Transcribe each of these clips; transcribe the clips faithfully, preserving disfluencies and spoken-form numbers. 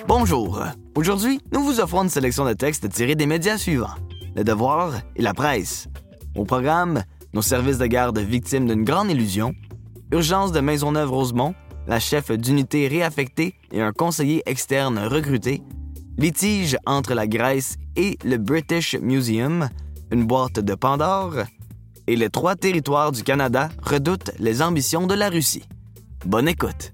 Bonjour. Aujourd'hui, nous vous offrons une sélection de textes tirés des médias suivants: Le Devoir et la presse. Au programme, nos services de garde victimes d'une grande illusion, Urgence de Maisonneuve-Rosemont, la chef d'unité réaffectée et un conseiller externe recruté, litige entre la Grèce et le British Museum, une boîte de Pandore, et les trois territoires du Canada redoutent les ambitions de la Russie. Bonne écoute!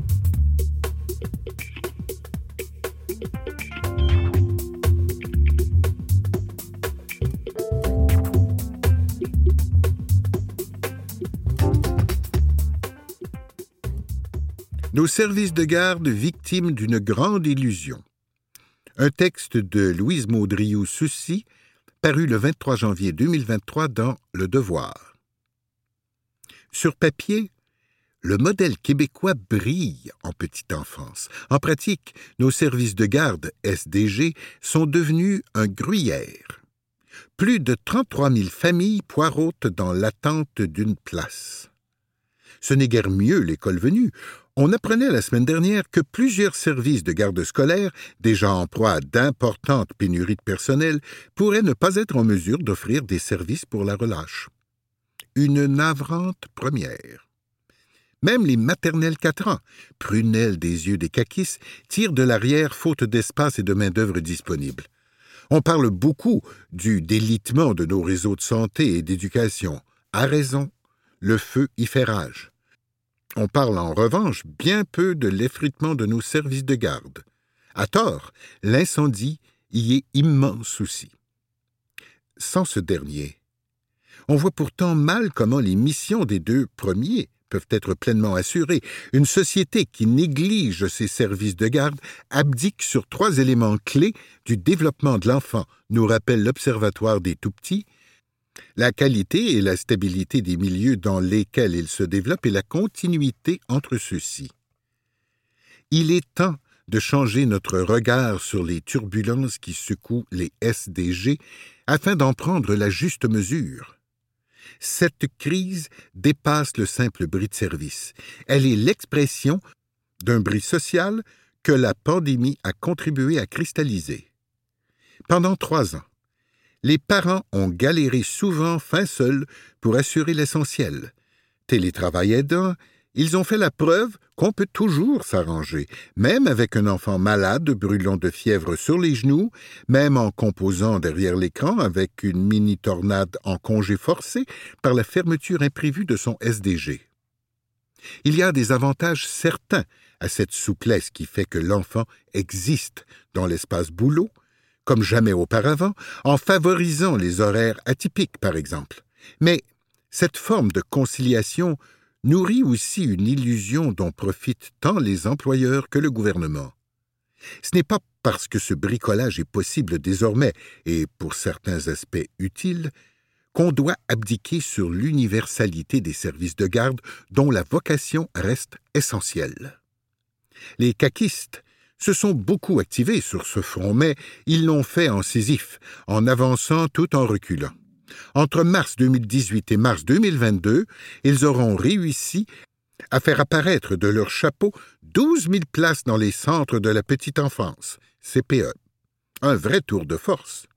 Nos services de garde victimes d'une grande illusion. Un texte de Louise Maudriou-Soucy, paru le vingt-trois janvier deux mille vingt-trois dans Le Devoir. Sur papier, le modèle québécois brille en petite enfance. En pratique, nos services de garde, S D G, sont devenus un gruyère. Plus de trente-trois mille familles poireautent dans l'attente d'une place. Ce n'est guère mieux l'école venue. On apprenait la semaine dernière que plusieurs services de garde scolaire, déjà en proie à d'importantes pénuries de personnel, pourraient ne pas être en mesure d'offrir des services pour la relâche. Une navrante première. Même les maternelles quatre ans, prunelles des yeux des caquistes, tirent de l'arrière faute d'espace et de main-d'œuvre disponible. On parle beaucoup du délitement de nos réseaux de santé et d'éducation. À raison, le feu y fait rage. On parle en revanche bien peu de l'effritement de nos services de garde. À tort, l'incendie y est immense aussi. Sans ce dernier, on voit pourtant mal comment les missions des deux premiers peuvent être pleinement assurées. Une société qui néglige ses services de garde abdique sur trois éléments clés du développement de l'enfant, nous rappelle l'Observatoire des tout-petits: la qualité et la stabilité des milieux dans lesquels ils se développent et la continuité entre ceux-ci. Il est temps de changer notre regard sur les turbulences qui secouent les S D G afin d'en prendre la juste mesure. Cette crise dépasse le simple bris de service. Elle est l'expression d'un bris social que la pandémie a contribué à cristalliser. Pendant trois ans, les parents ont galéré souvent fin seuls pour assurer l'essentiel. Télétravail aidant, ils ont fait la preuve qu'on peut toujours s'arranger, même avec un enfant malade brûlant de fièvre sur les genoux, même en composant derrière l'écran avec une mini-tornade en congé forcé par la fermeture imprévue de son S D G. Il y a des avantages certains à cette souplesse qui fait que l'enfant existe dans l'espace boulot, comme jamais auparavant, en favorisant les horaires atypiques, par exemple. Mais cette forme de conciliation nourrit aussi une illusion dont profitent tant les employeurs que le gouvernement. Ce n'est pas parce que ce bricolage est possible désormais, et pour certains aspects utile, qu'on doit abdiquer sur l'universalité des services de garde dont la vocation reste essentielle. Les caquistes se sont beaucoup activés sur ce front, mais ils l'ont fait en Sisyphe, en avançant tout en reculant. Entre mars deux mille dix-huit et mars deux mille vingt-deux, ils auront réussi à faire apparaître de leur chapeau douze mille places dans les centres de la petite enfance, C P E. Un vrai tour de force.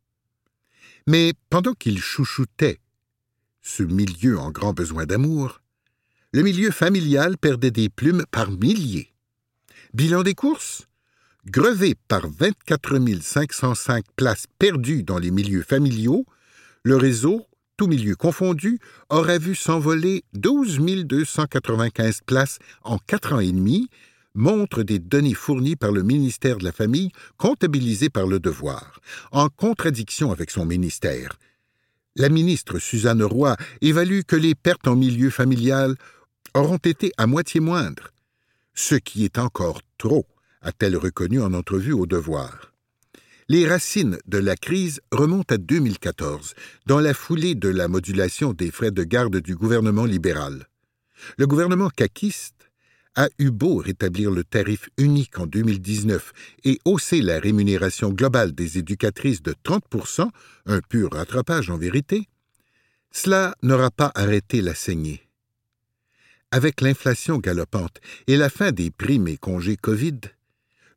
Mais pendant qu'ils chouchoutaient ce milieu en grand besoin d'amour, le milieu familial perdait des plumes par milliers. Bilan des courses? Grevé par vingt-quatre mille cinq cent cinq places perdues dans les milieux familiaux, le réseau, tous milieux confondus, aurait vu s'envoler douze mille deux cent quatre-vingt-quinze places en quatre ans et demi, montrent des données fournies par le ministère de la Famille, comptabilisées par Le Devoir, en contradiction avec son ministère. La ministre Suzanne Roy évalue que les pertes en milieu familial auront été à moitié moindres, ce qui est encore trop, a-t-elle reconnu en entrevue au Devoir. Les racines de la crise remontent à deux mille quatorze, dans la foulée de la modulation des frais de garde du gouvernement libéral. Le gouvernement caquiste a eu beau rétablir le tarif unique en deux mille dix-neuf et hausser la rémunération globale des éducatrices de trente pour cent, un pur rattrapage en vérité, cela n'aura pas arrêté la saignée. Avec l'inflation galopante et la fin des primes et congés COVID,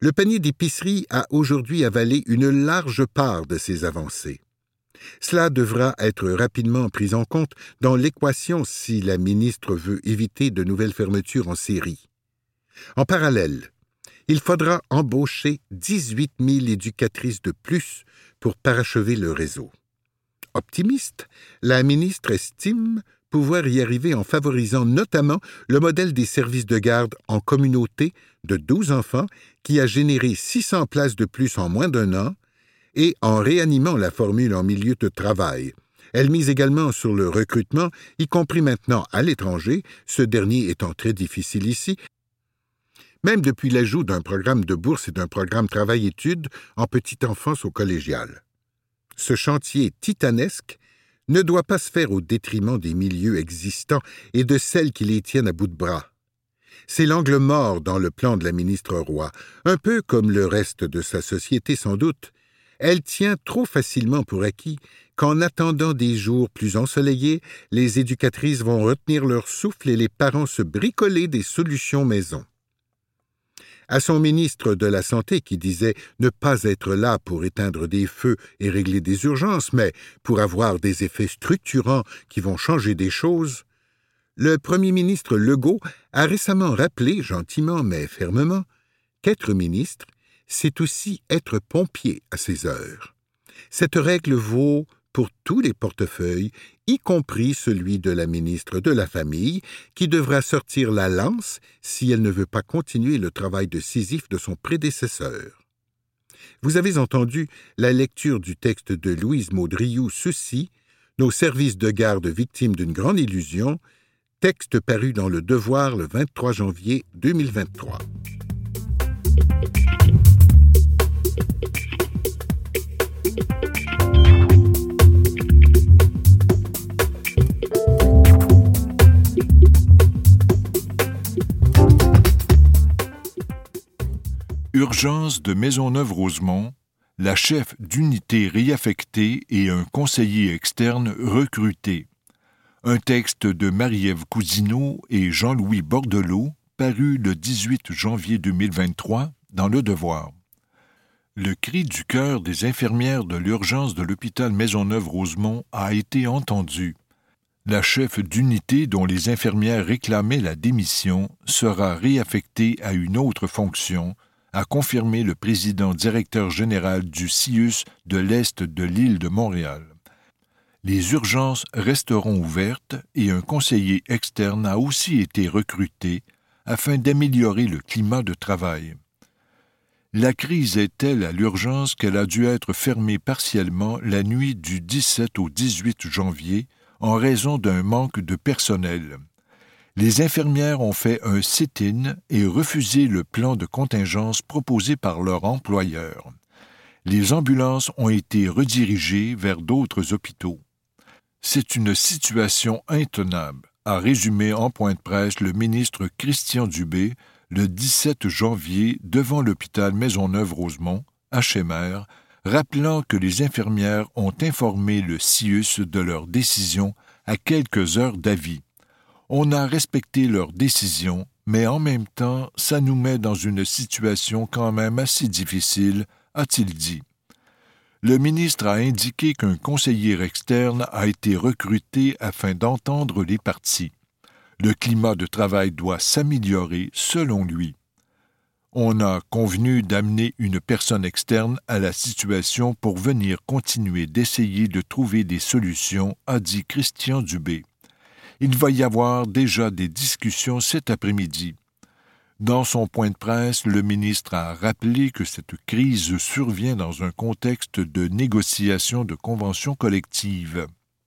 Le panier d'épicerie a aujourd'hui avalé une large part de ces avancées. Cela devra être rapidement pris en compte dans l'équation si la ministre veut éviter de nouvelles fermetures en série. En parallèle, il faudra embaucher dix-huit mille éducatrices de plus pour parachever le réseau. Optimiste, la ministre estime pouvoir y arriver en favorisant notamment le modèle des services de garde en communauté de douze enfants qui a généré six cents places de plus en moins d'un an et en réanimant la formule en milieu de travail. Elle mise également sur le recrutement, y compris maintenant à l'étranger, ce dernier étant très difficile ici, même depuis l'ajout d'un programme de bourse et d'un programme travail-études en petite enfance au collégial. Ce chantier titanesque ne doit pas se faire au détriment des milieux existants et de celles qui les tiennent à bout de bras. C'est l'angle mort dans le plan de la ministre Roy, un peu comme le reste de sa société sans doute. Elle tient trop facilement pour acquis qu'en attendant des jours plus ensoleillés, les éducatrices vont retenir leur souffle et les parents se bricoler des solutions maison. À son ministre de la Santé qui disait ne pas être là pour éteindre des feux et régler des urgences, mais pour avoir des effets structurants qui vont changer des choses, le premier ministre Legault a récemment rappelé, gentiment mais fermement, qu'être ministre, c'est aussi être pompier à ses heures. Cette règle vaut pour tous les portefeuilles, y compris celui de la ministre de la Famille, qui devra sortir la lance si elle ne veut pas continuer le travail de Sisyphe de son prédécesseur. Vous avez entendu la lecture du texte de Louise Maudrioux-Sucy, Nos services de garde victimes d'une grande illusion, texte paru dans Le Devoir le vingt-trois janvier deux mille vingt-trois. Urgence de Maisonneuve-Rosemont, la chef d'unité réaffectée et un conseiller externe recruté. Un texte de Marie-Ève Cousineau et Jean-Louis Bordelot, paru le dix-huit janvier deux mille vingt-trois dans Le Devoir. Le cri du cœur des infirmières de l'urgence de l'hôpital Maisonneuve-Rosemont a été entendu. La chef d'unité dont les infirmières réclamaient la démission sera réaffectée à une autre fonction, a confirmé le président directeur général du C I U S de l'Est de l'île de Montréal. Les urgences resteront ouvertes et un conseiller externe a aussi été recruté afin d'améliorer le climat de travail. La crise est telle à l'urgence qu'elle a dû être fermée partiellement la nuit du dix-sept au dix-huit janvier en raison d'un manque de personnel. Les infirmières ont fait un sit-in et refusé le plan de contingence proposé par leur employeur. Les ambulances ont été redirigées vers d'autres hôpitaux. C'est une situation intenable, a résumé en point de presse le ministre Christian Dubé le dix-sept janvier devant l'hôpital Maisonneuve-Rosemont, H M R, rappelant que les infirmières ont informé le C I U S de leur décision à quelques heures d'avis. On a respecté leur décision, mais en même temps, ça nous met dans une situation quand même assez difficile, a-t-il dit. Le ministre a indiqué qu'un conseiller externe a été recruté afin d'entendre les parties. Le climat de travail doit s'améliorer, selon lui. On a convenu d'amener une personne externe à la situation pour venir continuer d'essayer de trouver des solutions, a dit Christian Dubé. Il va y avoir déjà des discussions cet après-midi. Dans son point de presse, le ministre a rappelé que cette crise survient dans un contexte de négociation de conventions collectives.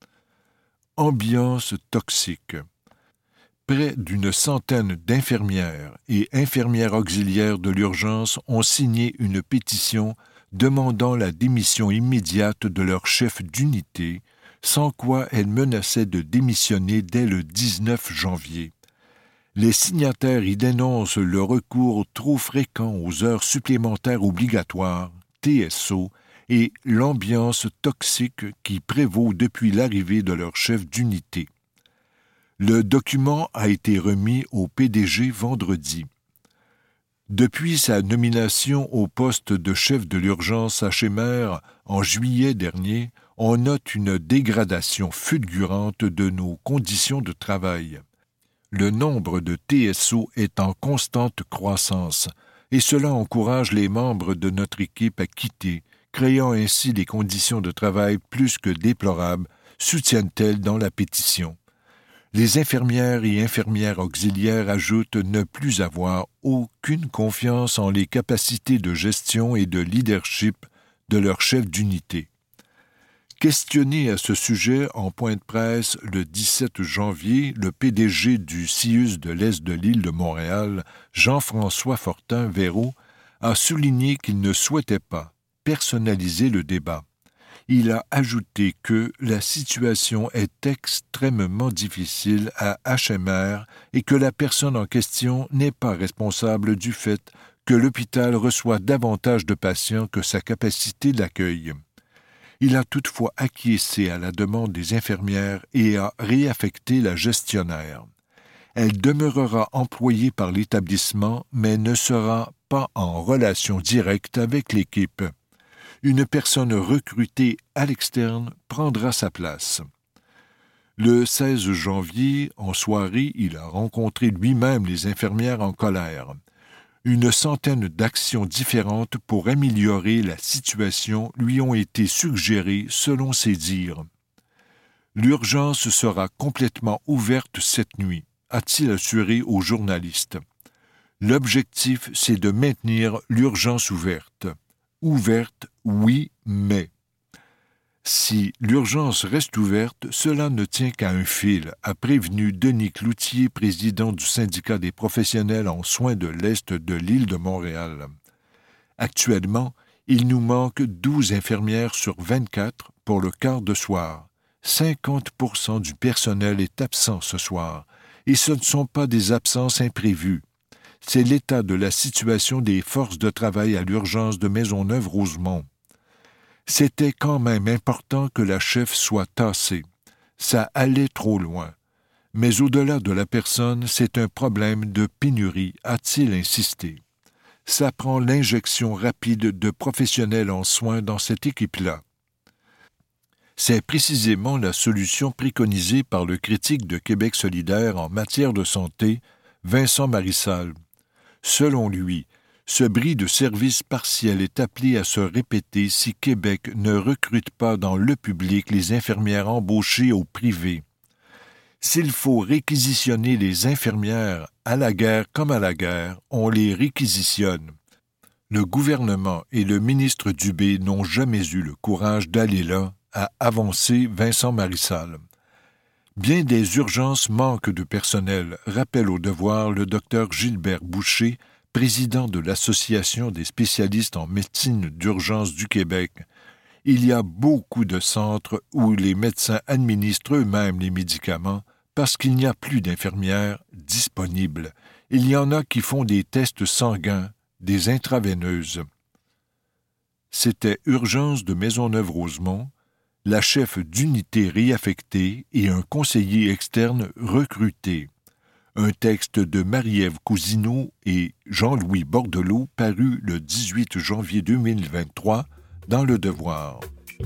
Ambiance toxique. Près d'une centaine d'infirmières et infirmières auxiliaires de l'urgence ont signé une pétition demandant la démission immédiate de leur chef d'unité, sans quoi elles menaçaient de démissionner dès le dix-neuf janvier. Les signataires y dénoncent le recours trop fréquent aux heures supplémentaires obligatoires, T S O, et l'ambiance toxique qui prévaut depuis l'arrivée de leur chef d'unité. Le document a été remis au P D G vendredi. Depuis sa nomination au poste de chef de l'urgence H M R en juillet dernier, on note une dégradation fulgurante de nos conditions de travail. Le nombre de T S O est en constante croissance, et cela encourage les membres de notre équipe à quitter, créant ainsi des conditions de travail plus que déplorables, soutiennent-elles dans la pétition. Les infirmières et infirmières auxiliaires ajoutent ne plus avoir aucune confiance en les capacités de gestion et de leadership de leur chef d'unité. Questionné à ce sujet en point de presse le dix-sept janvier, le P D G du C I U S de l'Est de l'île de Montréal, Jean-François Fortin-Véraud, a souligné qu'il ne souhaitait pas personnaliser le débat. Il a ajouté que la situation est extrêmement difficile à H M R et que la personne en question n'est pas responsable du fait que l'hôpital reçoit davantage de patients que sa capacité d'accueil. Il a toutefois acquiescé à la demande des infirmières et a réaffecté la gestionnaire. Elle demeurera employée par l'établissement, mais ne sera pas en relation directe avec l'équipe. Une personne recrutée à l'externe prendra sa place. Le seize janvier, en soirée, il a rencontré lui-même les infirmières en colère. Une centaine d'actions différentes pour améliorer la situation lui ont été suggérées selon ses dires. L'urgence sera complètement ouverte cette nuit, a-t-il assuré aux journalistes. L'objectif, c'est de maintenir l'urgence ouverte. Ouverte, oui, mais. Si l'urgence reste ouverte, cela ne tient qu'à un fil, a prévenu Denis Cloutier, président du syndicat des professionnels en soins de l'Est de l'île de Montréal. Actuellement, il nous manque douze infirmières sur vingt-quatre pour le quart de soir. cinquante pour cent du personnel est absent ce soir, et ce ne sont pas des absences imprévues. C'est l'état de la situation des forces de travail à l'urgence de Maisonneuve-Rosemont. C'était quand même important que la chef soit tassée. Ça allait trop loin. Mais au-delà de la personne, c'est un problème de pénurie, a-t-il insisté. Ça prend l'injection rapide de professionnels en soins dans cette équipe-là. C'est précisément la solution préconisée par le critique de Québec solidaire en matière de santé, Vincent Marissal. Selon lui, ce bris de service partiel est appelé à se répéter si Québec ne recrute pas dans le public les infirmières embauchées au privé. S'il faut réquisitionner les infirmières à la guerre comme à la guerre, on les réquisitionne. Le gouvernement et le ministre Dubé n'ont jamais eu le courage d'aller là, a avancé Vincent Marissal. Bien des urgences manquent de personnel, rappelle au devoir le docteur Gilbert Boucher, président de l'Association des spécialistes en médecine d'urgence du Québec. Il y a beaucoup de centres où les médecins administrent eux-mêmes les médicaments parce qu'il n'y a plus d'infirmières disponibles. Il y en a qui font des tests sanguins, des intraveineuses. C'était Urgence de Maisonneuve-Rosemont, la chef d'unité réaffectée et un conseiller externe recruté. Un texte de Marie-Ève Cousineau et Jean-Louis Bordelot paru le dix-huit janvier deux mille vingt-trois dans Le Devoir.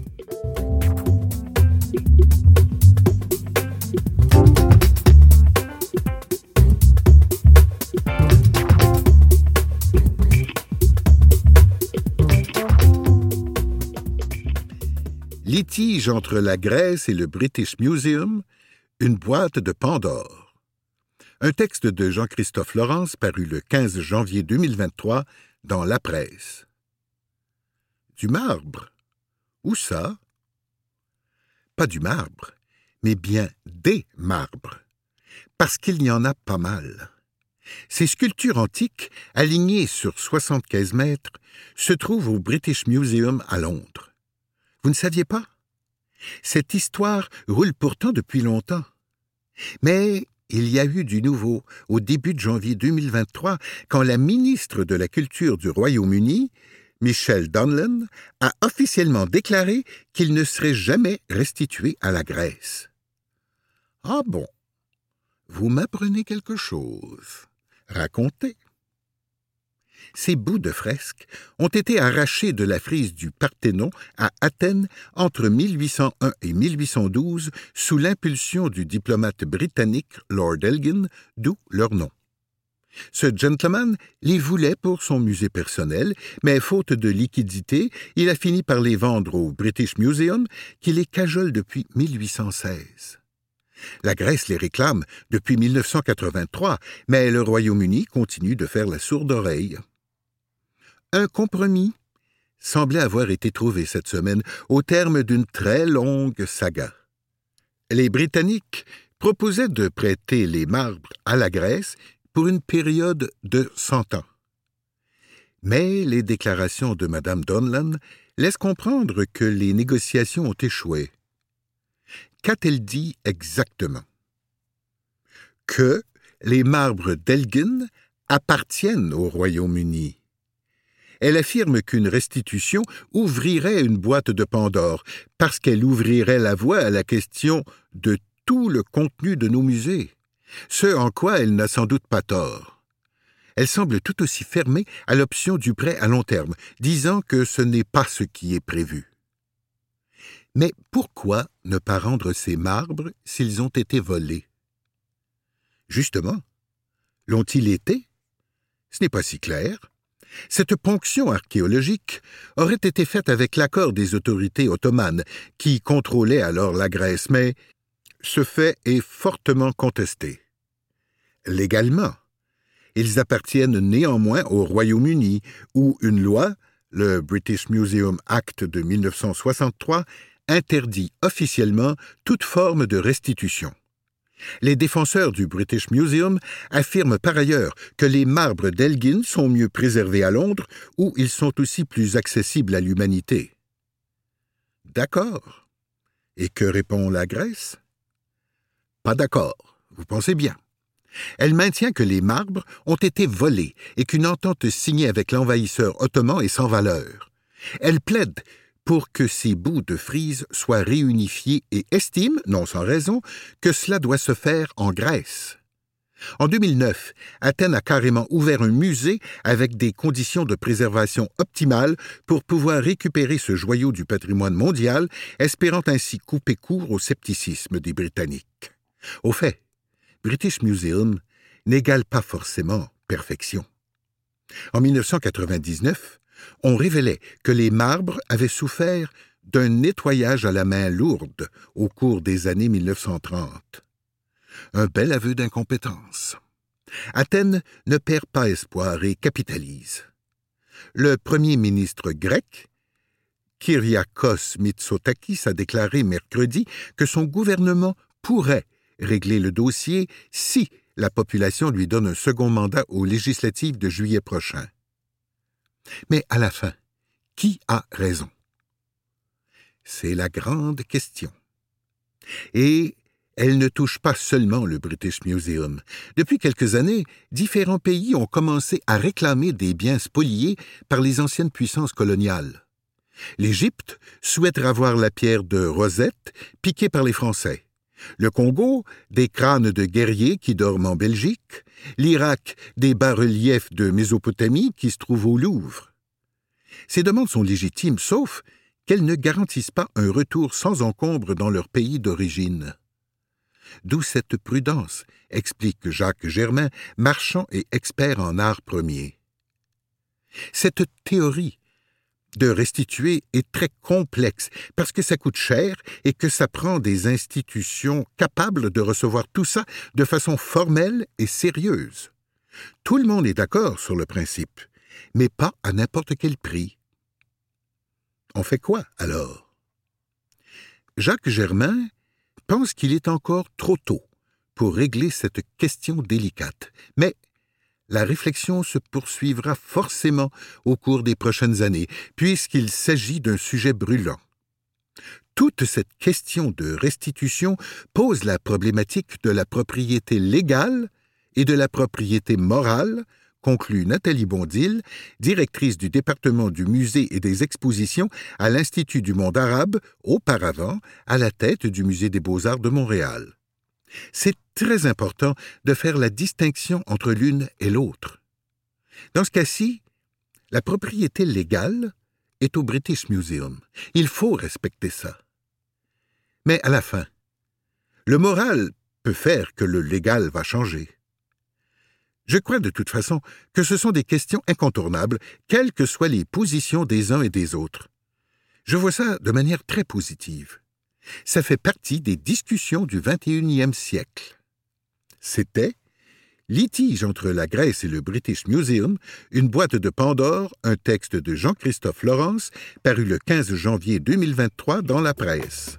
Litige entre la Grèce et le British Museum, une boîte de Pandore. Un texte de Jean-Christophe Laurence paru le quinze janvier deux mille vingt-trois dans La Presse. Du marbre? Où ça? Pas du marbre, mais bien des marbres, parce qu'il y en a pas mal. Ces sculptures antiques, alignées sur soixante-quinze mètres, se trouvent au British Museum à Londres. Vous ne saviez pas? Cette histoire roule pourtant depuis longtemps. Mais il y a eu du nouveau au début de janvier deux mille vingt-trois, quand la ministre de la Culture du Royaume-Uni, Michelle Donlan, a officiellement déclaré qu'il ne serait jamais restitué à la Grèce. Ah bon? Vous m'apprenez quelque chose. Racontez. Ces bouts de fresques ont été arrachés de la frise du Parthénon à Athènes entre mille huit cent un et mille huit cent douze sous l'impulsion du diplomate britannique Lord Elgin, d'où leur nom. Ce gentleman les voulait pour son musée personnel, mais faute de liquidité, il a fini par les vendre au British Museum, qui les cajole depuis mille huit cent seize. La Grèce les réclame depuis mille neuf cent quatre-vingt-trois, mais le Royaume-Uni continue de faire la sourde oreille. Un compromis semblait avoir été trouvé cette semaine au terme d'une très longue saga. Les Britanniques proposaient de prêter les marbres à la Grèce pour une période de cent ans. Mais les déclarations de Mme Donlan laissent comprendre que les négociations ont échoué. Qu'a-t-elle dit exactement? Que les marbres d'Elgin appartiennent au Royaume-Uni. Elle affirme qu'une restitution ouvrirait une boîte de Pandore parce qu'elle ouvrirait la voie à la question de tout le contenu de nos musées, ce en quoi elle n'a sans doute pas tort. Elle semble tout aussi fermée à l'option du prêt à long terme, disant que ce n'est pas ce qui est prévu. Mais pourquoi ne pas rendre ces marbres s'ils ont été volés? Justement, l'ont-ils été? Ce n'est pas si clair. Cette ponction archéologique aurait été faite avec l'accord des autorités ottomanes, qui contrôlaient alors la Grèce, mais ce fait est fortement contesté. Légalement, ils appartiennent néanmoins au Royaume-Uni, où une loi, le British Museum Act de mille neuf cent soixante-trois, interdit officiellement toute forme de restitution. Les défenseurs du British Museum affirment par ailleurs que les marbres d'Elgin sont mieux préservés à Londres, où ils sont aussi plus accessibles à l'humanité. D'accord. Et que répond la Grèce? Pas d'accord, vous pensez bien. Elle maintient que les marbres ont été volés et qu'une entente signée avec l'envahisseur ottoman est sans valeur. Elle plaide pour que ces bouts de frise soient réunifiés et estime, non sans raison, que cela doit se faire en Grèce. En deux mille neuf, Athènes a carrément ouvert un musée avec des conditions de préservation optimales pour pouvoir récupérer ce joyau du patrimoine mondial, espérant ainsi couper court au scepticisme des Britanniques. Au fait, British Museum n'égale pas forcément perfection. En mille neuf cent quatre-vingt-dix-neuf, on révélait que les marbres avaient souffert d'un nettoyage à la main lourde au cours des années mille neuf cent trente. Un bel aveu d'incompétence. Athènes ne perd pas espoir et capitalise. Le premier ministre grec, Kyriakos Mitsotakis, a déclaré mercredi que son gouvernement pourrait régler le dossier si la population lui donne un second mandat aux législatives de juillet prochain. Mais à la fin, qui a raison? C'est la grande question. Et elle ne touche pas seulement le British Museum. Depuis quelques années, différents pays ont commencé à réclamer des biens spoliés par les anciennes puissances coloniales. L'Égypte souhaite revoir la pierre de Rosette piquée par les Français. Le Congo, des crânes de guerriers qui dorment en Belgique. L'Irak, des bas-reliefs de Mésopotamie qui se trouvent au Louvre. Ces demandes sont légitimes, sauf qu'elles ne garantissent pas un retour sans encombre dans leur pays d'origine. D'où cette prudence, explique Jacques Germain, marchand et expert en art premier. Cette théorie de restituer est très complexe parce que ça coûte cher et que ça prend des institutions capables de recevoir tout ça de façon formelle et sérieuse. Tout le monde est d'accord sur le principe, mais pas à n'importe quel prix. On fait quoi, alors? Jacques Germain pense qu'il est encore trop tôt pour régler cette question délicate, mais la réflexion se poursuivra forcément au cours des prochaines années, puisqu'il s'agit d'un sujet brûlant. Toute cette question de restitution pose la problématique de la propriété légale et de la propriété morale, conclut Nathalie Bondil, directrice du département du musée et des expositions à l'Institut du monde arabe, auparavant à la tête du Musée des beaux-arts de Montréal. C'est très important de faire la distinction entre l'une et l'autre. Dans ce cas-ci, La propriété légale est au British Museum. Il faut respecter ça. Mais à la fin, le moral peut faire que le légal va changer. Je crois de toute façon que ce sont des questions incontournables, quelles que soient les positions des uns et des autres. Je vois ça de manière très positive. Ça fait partie des discussions du vingt et unième siècle. C'était Litige entre la Grèce et le British Museum, une boîte de Pandore, un texte de Jean-Christophe Laurence, paru le quinze janvier deux mille vingt-trois dans la presse.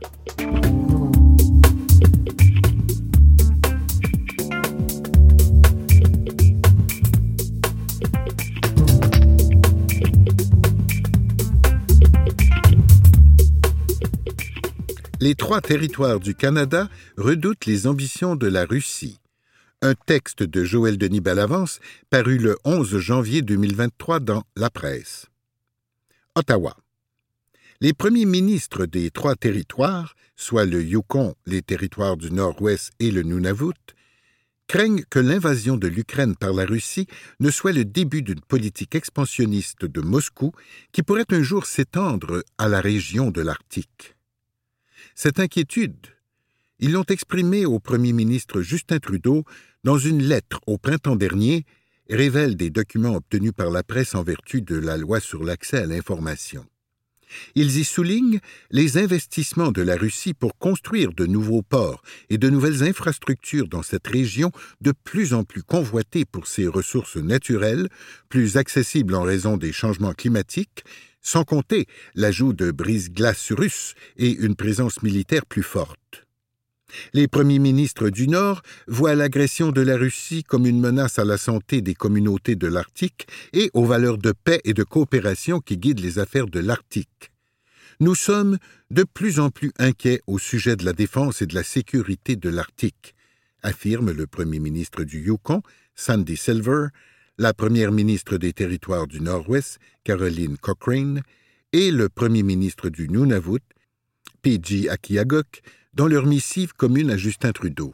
Les trois territoires du Canada redoutent les ambitions de la Russie. Un texte de Joël Denis Bellavance paru le onze janvier deux mille vingt-trois dans la presse. Ottawa. Les premiers ministres des trois territoires, soit le Yukon, les territoires du Nord-Ouest et le Nunavut, craignent que l'invasion de l'Ukraine par la Russie ne soit le début d'une politique expansionniste de Moscou qui pourrait un jour s'étendre à la région de l'Arctique. Cette inquiétude, ils l'ont exprimée au premier ministre Justin Trudeau dans une lettre au printemps dernier, révèle des documents obtenus par la presse en vertu de la loi sur l'accès à l'information. Ils y soulignent les investissements de la Russie pour construire de nouveaux ports et de nouvelles infrastructures dans cette région de plus en plus convoitée pour ses ressources naturelles, plus accessible en raison des changements climatiques, sans compter l'ajout de brise-glace russes et une présence militaire plus forte. Les premiers ministres du Nord voient l'agression de la Russie comme une menace à la santé des communautés de l'Arctique et aux valeurs de paix et de coopération qui guident les affaires de l'Arctique. Nous sommes de plus en plus inquiets au sujet de la défense et de la sécurité de l'Arctique, affirme le premier ministre du Yukon, Sandy Silver, la première ministre des Territoires du Nord-Ouest, Caroline Cochrane, et le premier ministre du Nunavut, P J Akiagok, dans leur missive commune à Justin Trudeau.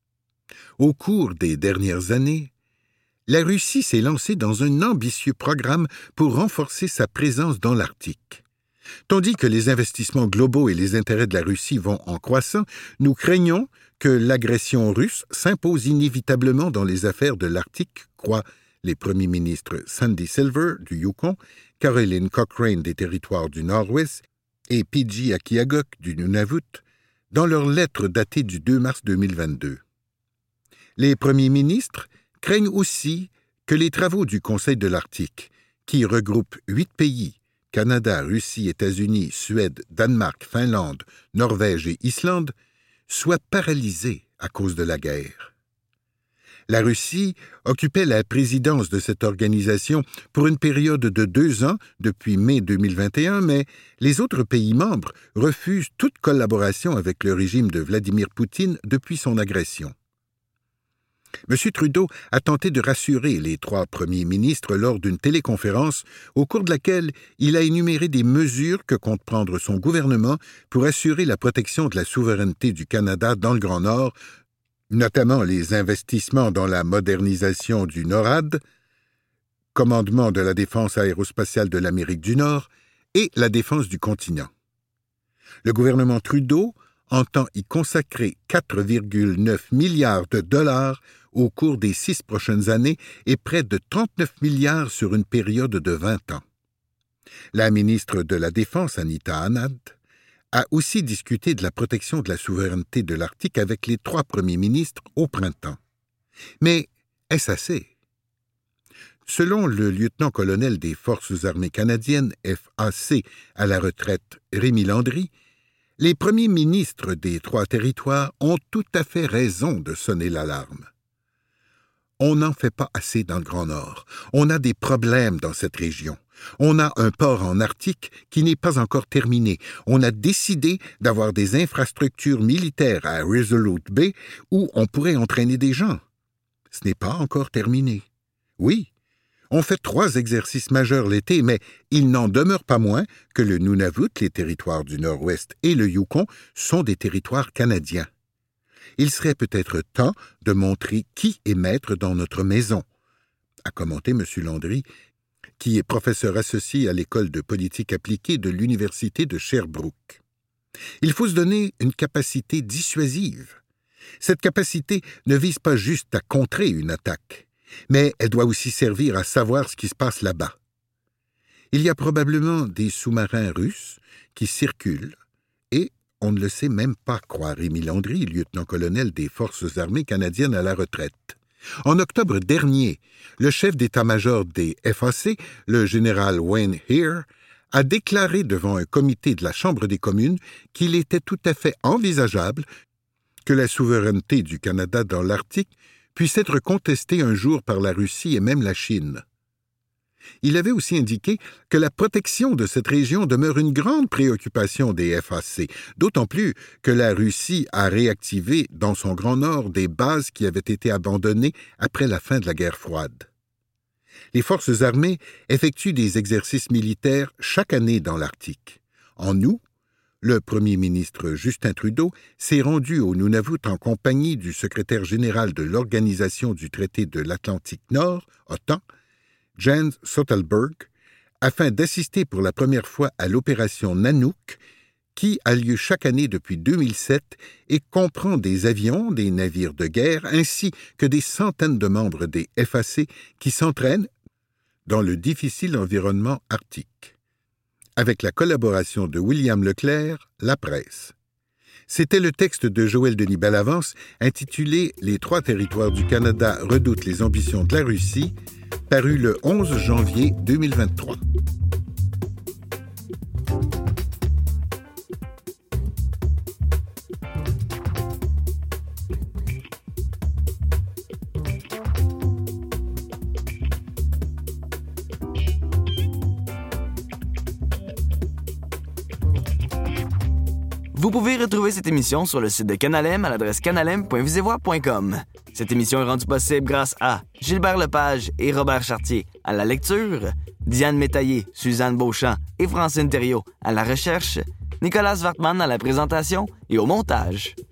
Au cours des dernières années, la Russie s'est lancée dans un ambitieux programme pour renforcer sa présence dans l'Arctique. Tandis que les investissements globaux et les intérêts de la Russie vont en croissant, nous craignons que l'agression russe s'impose inévitablement dans les affaires de l'Arctique, croient les premiers ministres Sandy Silver du Yukon, Caroline Cochrane des Territoires du Nord-Ouest et P J Akiagok du Nunavut, dans leur lettre datée du deux mars deux mille vingt-deux. Les premiers ministres craignent aussi que les travaux du Conseil de l'Arctique, qui regroupe huit pays, Canada, Russie, États-Unis, Suède, Danemark, Finlande, Norvège et Islande, soient paralysés à cause de la guerre. La Russie occupait la présidence de cette organisation pour une période de deux ans depuis mai deux mille vingt et un, mais les autres pays membres refusent toute collaboration avec le régime de Vladimir Poutine depuis son agression. M. Trudeau a tenté de rassurer les trois premiers ministres lors d'une téléconférence au cours de laquelle il a énuméré des mesures que compte prendre son gouvernement pour assurer la protection de la souveraineté du Canada dans le Grand Nord, notamment les investissements dans la modernisation du NORAD, commandement de la défense aérospatiale de l'Amérique du Nord, et la défense du continent. Le gouvernement Trudeau entend y consacrer quatre virgule neuf milliards de dollars au cours des six prochaines années et près de trente-neuf milliards sur une période de vingt ans. La ministre de la Défense, Anita Anand, a aussi discuté de la protection de la souveraineté de l'Arctique avec les trois premiers ministres au printemps. Mais est-ce assez? Selon le lieutenant-colonel des Forces armées canadiennes, F A C, à la retraite, Rémi Landry, les premiers ministres des trois territoires ont tout à fait raison de sonner l'alarme. On n'en fait pas assez dans le Grand Nord. On a des problèmes dans cette région. On a un port en Arctique qui n'est pas encore terminé. On a décidé d'avoir des infrastructures militaires à Resolute Bay où on pourrait entraîner des gens. Ce n'est pas encore terminé. Oui, on fait trois exercices majeurs l'été, mais il n'en demeure pas moins que le Nunavut, les territoires du Nord-Ouest et le Yukon sont des territoires canadiens. Il serait peut-être temps de montrer qui est maître dans notre maison, a commenté M. Landry, qui est professeur associé à l'École de politique appliquée de l'Université de Sherbrooke. Il faut se donner une capacité dissuasive. Cette capacité ne vise pas juste à contrer une attaque, mais elle doit aussi servir à savoir ce qui se passe là-bas. Il y a probablement des sous-marins russes qui circulent et on ne le sait même pas, croit Rémi Landry, lieutenant-colonel des Forces armées canadiennes à la retraite. En octobre dernier, le chef d'état-major des F A C, le général Wayne Heer, a déclaré devant un comité de la Chambre des communes qu'il était tout à fait envisageable que la souveraineté du Canada dans l'Arctique puisse être contestée un jour par la Russie et même la Chine. Il avait aussi indiqué que la protection de cette région demeure une grande préoccupation des F A C, d'autant plus que la Russie a réactivé dans son Grand Nord des bases qui avaient été abandonnées après la fin de la guerre froide. Les forces armées effectuent des exercices militaires chaque année dans l'Arctique. En août, le premier ministre Justin Trudeau s'est rendu au Nunavut en compagnie du secrétaire général de l'Organisation du traité de l'Atlantique Nord, OTAN, Jens Stoltenberg, afin d'assister pour la première fois à l'opération Nanook, qui a lieu chaque année depuis deux mille sept et comprend des avions, des navires de guerre, ainsi que des centaines de membres des F A C qui s'entraînent dans le difficile environnement arctique. Avec la collaboration de William Leclerc, La Presse. C'était le texte de Joël Denis Bellavance intitulé « Les trois territoires du Canada redoutent les ambitions de la Russie », paru le onze janvier deux mille vingt-trois. Vous pouvez retrouver cette émission sur le site de Canalem à l'adresse canalem point visevoix point com. Cette émission est rendue possible grâce à Gilbert Lepage et Robert Chartier à la lecture, Diane Métaillé, Suzanne Beauchamp et Francine Thériault à la recherche, Nicolas Wartman à la présentation et au montage.